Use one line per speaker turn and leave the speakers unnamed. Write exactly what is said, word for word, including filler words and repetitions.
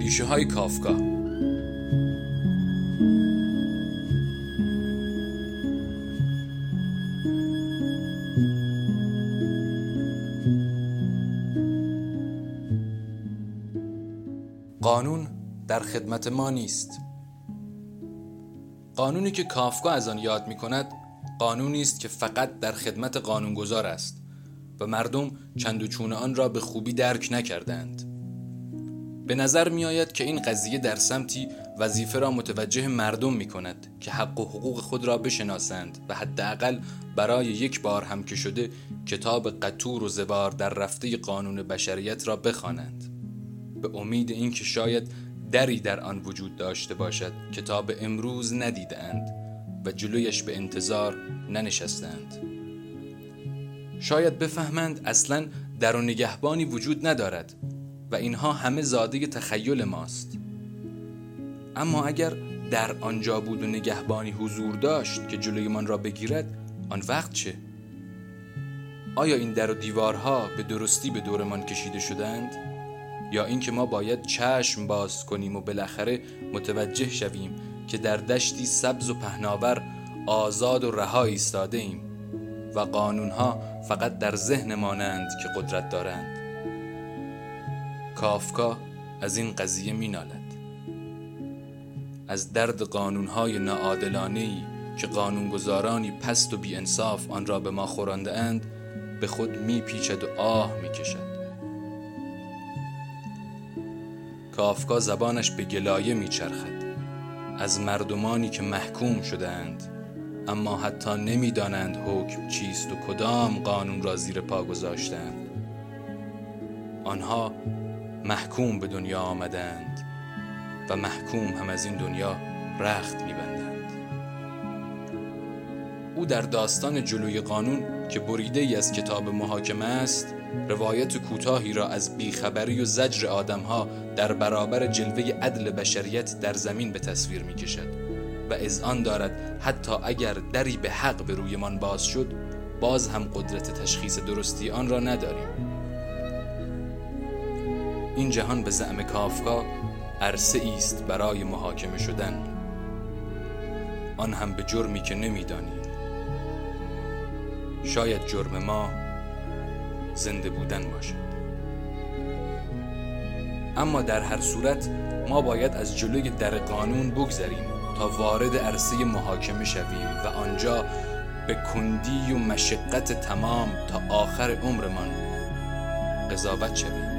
اندیشه های کافکا. قانون در خدمت ما نیست. قانونی که کافکا از آن یاد می کند قانونی است که فقط در خدمت قانونگذار است و مردم چند و چون آن را به خوبی درک نکردند. به نظر می آید که این قضیه در سمتی وظیفه را متوجه مردم می کند که حق و حقوق خود را بشناسند و حداقل برای یک بار هم که شده کتاب قطور و زوار در رفته قانون بشریت را بخوانند، به امید اینکه شاید دری در آن وجود داشته باشد که تا به امروز ندیدند و جلویش به انتظار ننشستند. شاید بفهمند اصلاً در و نگهبانی وجود ندارد و اینها همه زاده تخیل ماست. اما اگر در آنجا بود و نگهبانی حضور داشت که جلوی من را بگیرد، آن وقت چه؟ آیا این در و دیوارها به درستی به دورمان کشیده شدند؟ یا اینکه ما باید چشم باز کنیم و بالاخره متوجه شویم که در دشتی سبز و پهناور آزاد و رها ایستاده ایم و قانونها فقط در ذهن مانند که قدرت دارند؟ کافکا از این قضیه می نالد. از درد قانونهای ناعادلانه‌ای که قانونگذارانی پست و بی انصاف آن را به ما خورانده اند به خود می پیچد و آه می کشد. کافکا زبانش به گلایه می چرخد از مردمانی که محکوم شدند اما حتی نمی دانند حکم چیست و کدام قانون را زیر پا گذاشتند. آنها محکوم به دنیا آمدند و محکوم هم از این دنیا رخت می بندند. او در داستان جلوی قانون که بریده ای از کتاب محاکمه است، روایت کوتاهی را از بیخبری و زجر آدمها در برابر جلوه عدل بشریت در زمین به تصویر می کشد و اذعان دارد حتی اگر دری به حق به روی من باز شد، باز هم قدرت تشخیص درستی آن را نداریم. این جهان به زعم کافکا عرصه است برای محاکمه شدن، آن هم به جرمی که نمی‌دانیم. شاید جرم ما زنده بودن باشد. اما در هر صورت ما باید از جلوی در قانون بگذریم تا وارد عرصه محاکمه شویم و آنجا به کندی و مشقت تمام تا آخر عمرمان قضاوت شویم.